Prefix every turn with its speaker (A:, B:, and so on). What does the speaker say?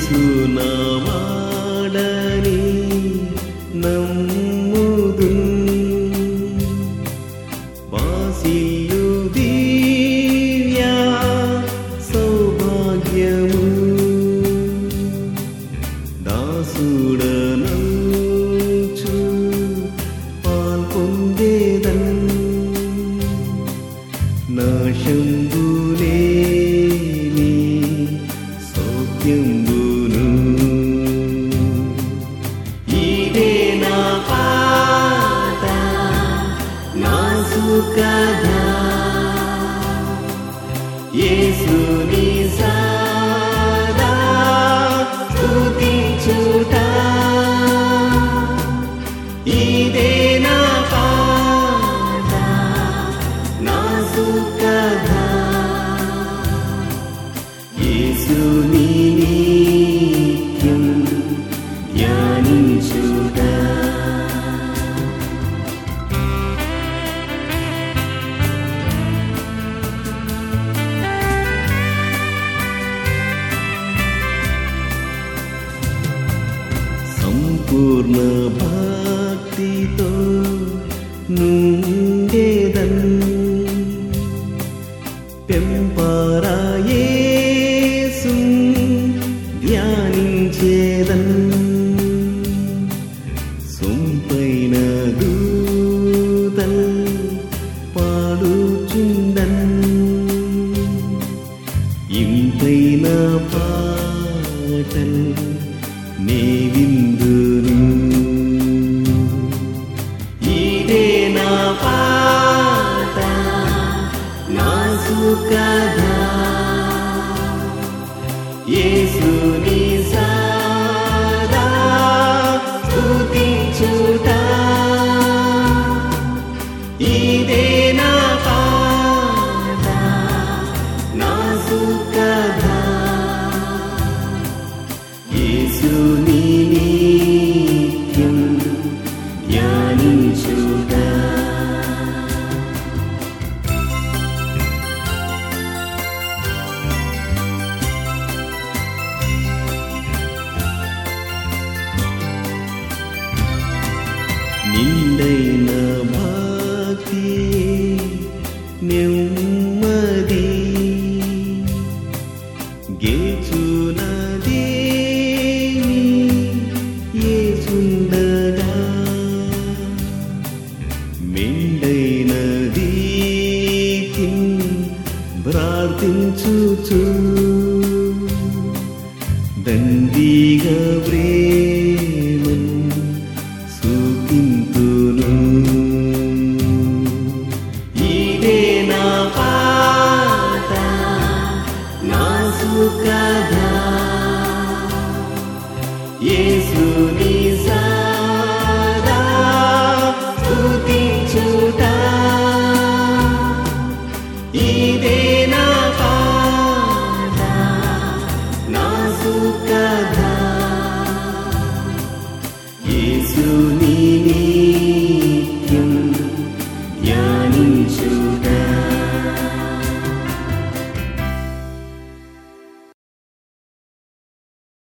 A: యేసు నా వాడని నమ్ముదున్ వాసిల్లు దివ్య సౌభాగ్యము దాసుడనంచు పాల్పొందేదన్ నాశంబులేని సౌఖ్యంబును ఇదే నా పాట నా సుఖద యేసుని సదా స్తుతించుట ఇదే నా పాట నా సుఖద యేసుని నిత్యం ధ్యానించుట సంపూర్ణ భక్తితో నుండేదన్ పెంపారా యేసున్ ధ్యానించేదన్ సొంపైన దూతల్ పాడుచుండన్ ఇంపైన పాటల్ నే విందును ఇదే నా పాట నా సుఖద యేసుని సదా స్తుతించుట ఇదే నా పాట నా సుఖద యేసుని నిత్యం ధ్యానించుట నిండైన భక్తి నెమ్మది గెలుచునది యేసుండగా మెండైనది ప్రార్థించుచు దండిగా ప్రేమన్ సుఖింతును ఇదే నా పాట నా సుఖద యేసుని